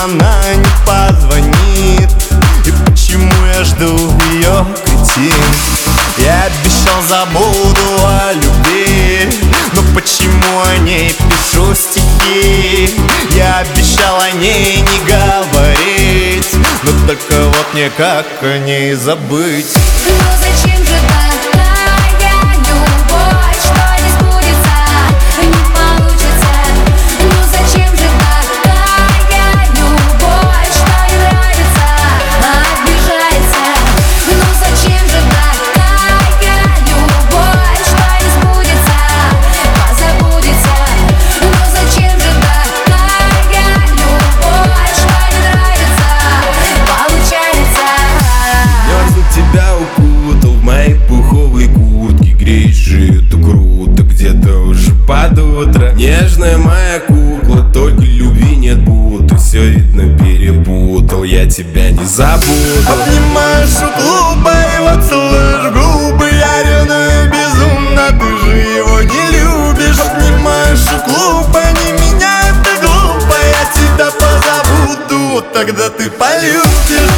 она не позвонит? И почему я жду ее, кретин? Я обещал, забуду о любви, но почему о ней пишу стихи? Я обещал о ней не говорить, но только вот никак о ней забыть. Ну зачем же такая любовь, что не сбудется, не получится? Ну зачем же такая любовь, что не нравится, а обижается? Ну зачем же такая любовь, что не сбудется, позабудется? Ну зачем же такая любовь, что не нравится, получается? Мерзну тебя укутал в моей пуховой куртке, греешь жито круто, где-то уже под утро. Нежная моя кукла, только любви нет будто. Все видно перепутал, я тебя не забуду. Обнимаешь глупо, его целуешь в губы. Я ревную безумно, ты же его не любишь. Обнимаешь глупо, не меня это глупо. Я тебя позабуду, тогда ты полюбишь.